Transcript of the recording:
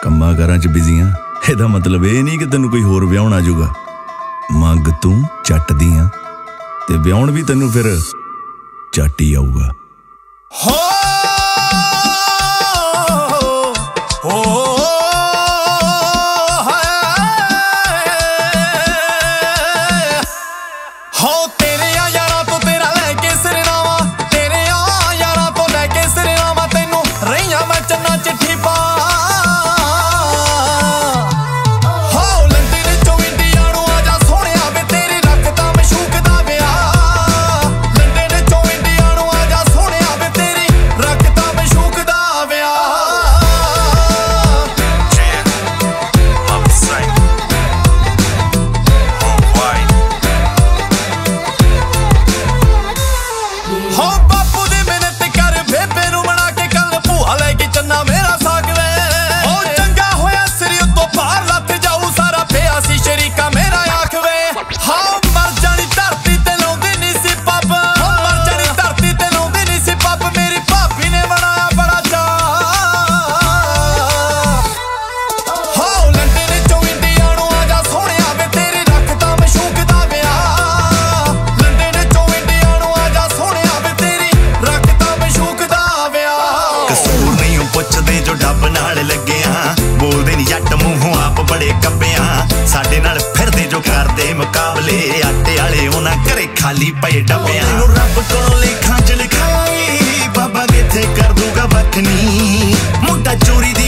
ਕੰਮਾਂ ਕਾਰਾਂ 'ਚ ਬਿਜ਼ੀ ਆਂ। ਇਹਦਾ ਮਤਲਬ ਇਹ ਨਹੀਂ ਕਿ ਤੈਨੂੰ ਕੋਈ ਹੋਰ ਵਿਆਹੁਣ ਆ ਜਾਊਗਾ। ਮੰਗ ਤੂੰ ਚੱਟ ਦੀ ਆਂ ਤੇ ਵਿਆਹੁਣ ਵੀ ਤੈਨੂੰ ਫਿਰ ਚੱਟ ਹੀ ਆਊਗਾ। ਪੁੱਛਦੇ ਜੋ ਡੱਬ ਨਾਲ ਲੱਗਿਆ ਬੋਲਦੇ ਨੀ ਜੱਟ ਮੂੰਹੋਂ ਆਪ ਬੜੇ ਕੱਬਿਆਂ ਸਾਡੇ ਨਾਲ ਫਿਰਦੇ ਜੋ ਕਰਦੇ ਮੁਕਾਬਲੇ ਆਟੇ ਵਾਲੇ ਉਹਨਾਂ ਘਰੇ ਖਾਲੀ ਪਏ ਡੱਬਿਆਂ ਤੈਨੂੰ ਰੱਬ ਕੋਲੋਂ ਲੇਖਾਂ ਚ ਲਿਖਾਈ ਬਾਬਾ ਕਿੱਥੇ ਕਰ ਦੂਗਾ ਵੱਖਣੀ ਮੁੰਡਾ ਚੋਰੀ ਦੀ